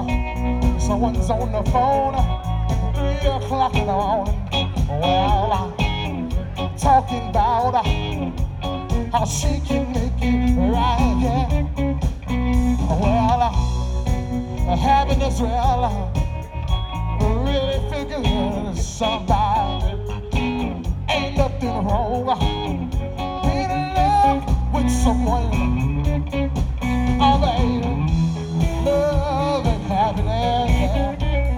Someone's on the phone, 3 o'clock in the morning. Well, I'm talking about how she can make it right, yeah. Well, having this really figure somebody ain't nothing wrong. Being in love with someone, oh baby, love and happiness,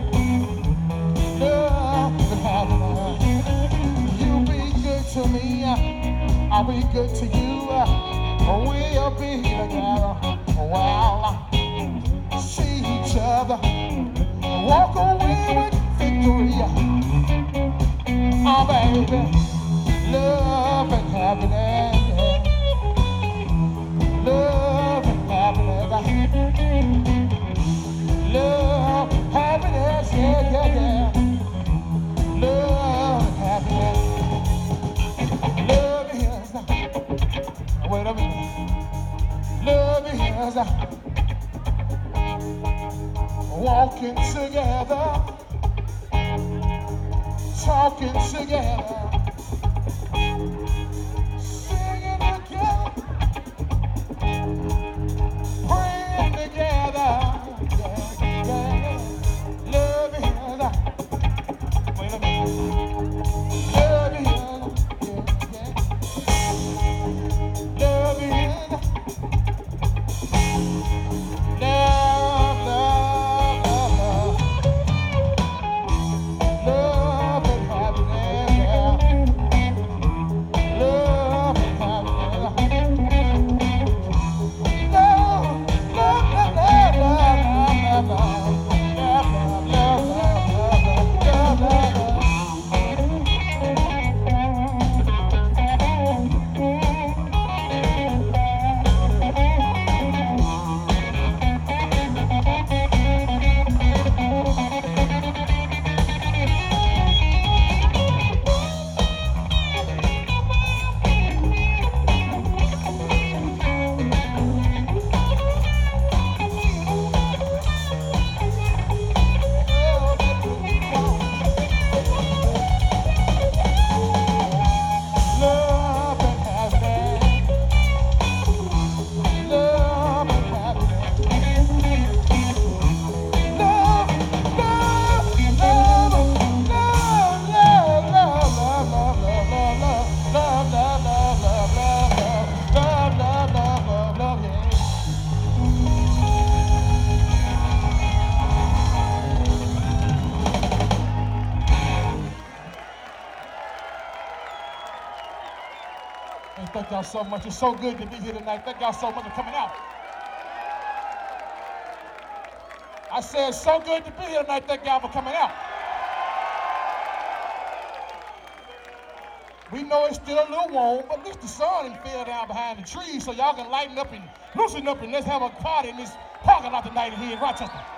love and happiness. You be good to me, I'll be good to you. We'll be together. Well, see each other, walk away with victory. Oh baby, love and happiness, yeah. Love and happiness, love, happiness, yeah, yeah, yeah. Love and happiness, love is, wait a minute, love is walking together, talking together, singing together, praying together. Yeah, yeah. Love is, wait a minute. Love is, yeah, yeah. Love is, love, love, love, love and happiness, yeah. Love and happiness. Love, love, love, love, love, love, love, love, love, love, love, love, love. Love and happiness, love and happiness, love, love, love, love, love, love, love, love, love, love, love, love, love, love, love, love, love, love, yeah. Hey, thank y'all so much. It's so good to be here tonight. Thank y'all so much for coming out. I said it's so good to be here tonight. Thank y'all for coming out. We know it's still a little warm, but at least the sun ain't fell down behind the trees, so y'all can lighten up and loosen up and let's have a party in this parking lot tonight here in Rochester.